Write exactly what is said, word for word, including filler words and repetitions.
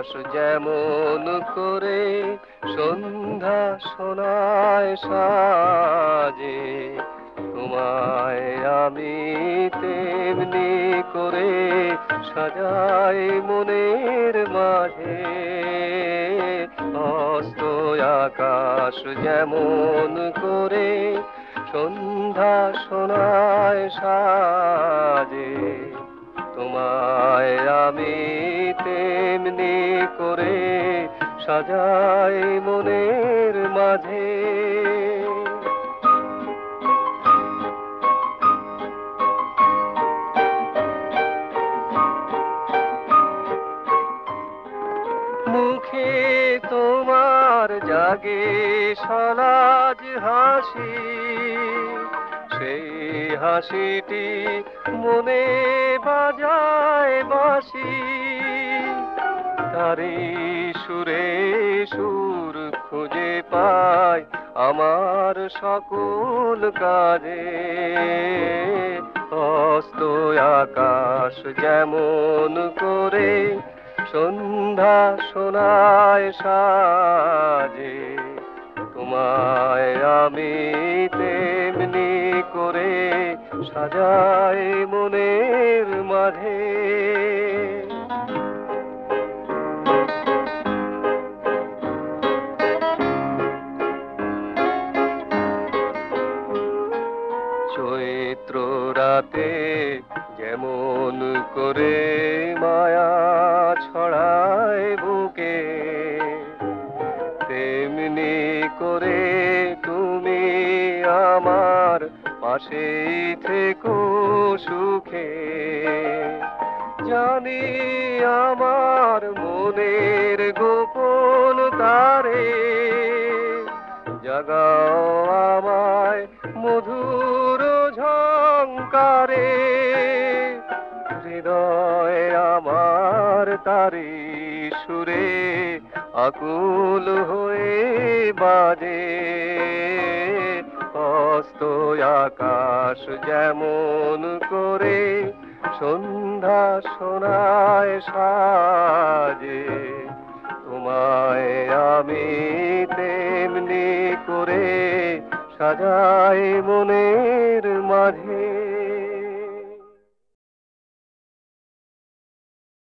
আকাশ যেমন করে সন্ধ্যা সোনায় সাজে, তোমায় আমি তেমনি করে সাজাই মনের মাঝে। অস্ত আকাশ যেমন করে সন্ধ্যা সোনায় সাজে, তোমায় আমি তেমনি করে সাজাই মনের মাঝে। মুখে তোমার জাগে সলাজ হাসি, সেই হাসিটি মনে বাজায় বাঁশি, তারি সুরে সুর খুঁজে পায় আমার সকল কাজে। অস্ত আকাশ যেমন করে সন্ধ্যা সোনায় সাজে, তোমায় আমি তেমনি করে সাজাই মনের মাঝে। চৈত্র রাতে যেমন করে মায়া ছড়ায় বুকে, তেমনি করে তুমি আমার পাশেই থেকো সুখে। জানি আমার মনের গোপন তারে, জাগাও আমায় মধুর ঝংকারে। হৃদয় আমার তারি সুরে আকুল হয়ে বাজে। অস্ত আকাশ যেমন করে সন্ধ্যা সোনায় সাজে, তোমায় আমি তেমনি করে সাজাই মনের মাঝে।